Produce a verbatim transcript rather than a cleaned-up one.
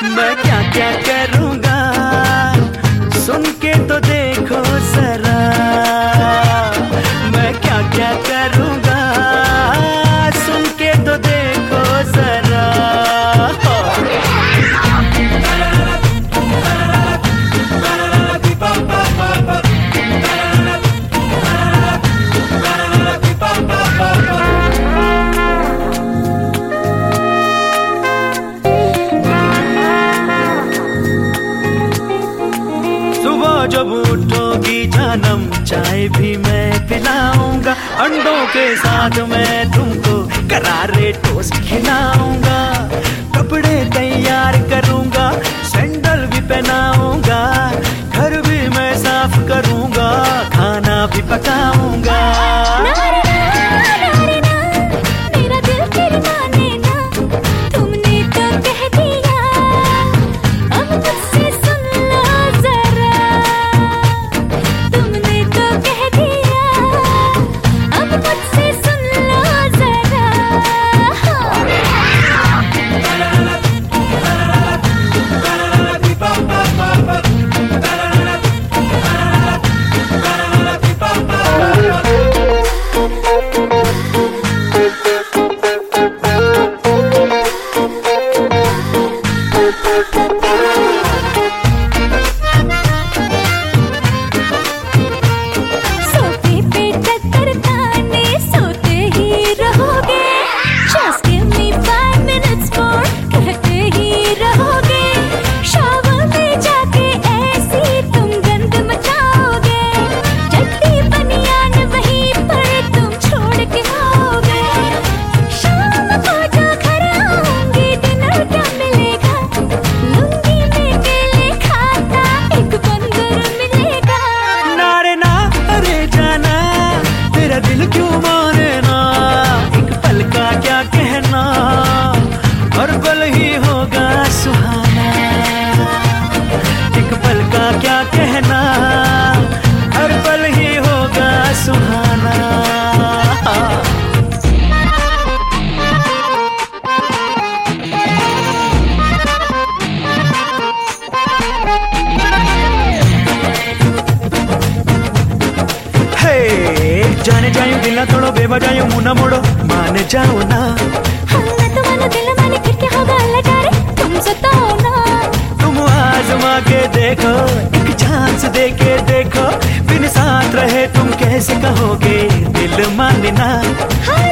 मैं क्या क्या करूँगा, सुन के तो देखो जरा। मैं क्या क्या करूँगा, सुन के तो देखो जरा। सुबह जब उठोगी जानम, चाय भी मैं पिलाऊंगा। अंडों के साथ मैं तुमको करारे टोस्ट खिलाऊंगा। कपड़े तैयार करूंगा, सैंडल भी पहनाऊंगा। घर भी मैं साफ करूंगा, खाना भी पकाऊंगा। दिल क्यों माने ना, एक पल का क्या कहना, हर पल ही होगा सुहाना। एक पल का क्या कहना, हर पल ही होगा सुहाना। जाने जाऊं दिल ना तोड़ो, बेवजह मुंह ना मोड़ो, मान जाओ ना। हम ना तो मानो दिल माने फिर क्या होगा अल्लाह जाने, तुम सताओ ना। तुम आजमा के देखो, एक चांस दे के देखो, बिन साथ रहे तुम कैसे कहोगे दिल मानना।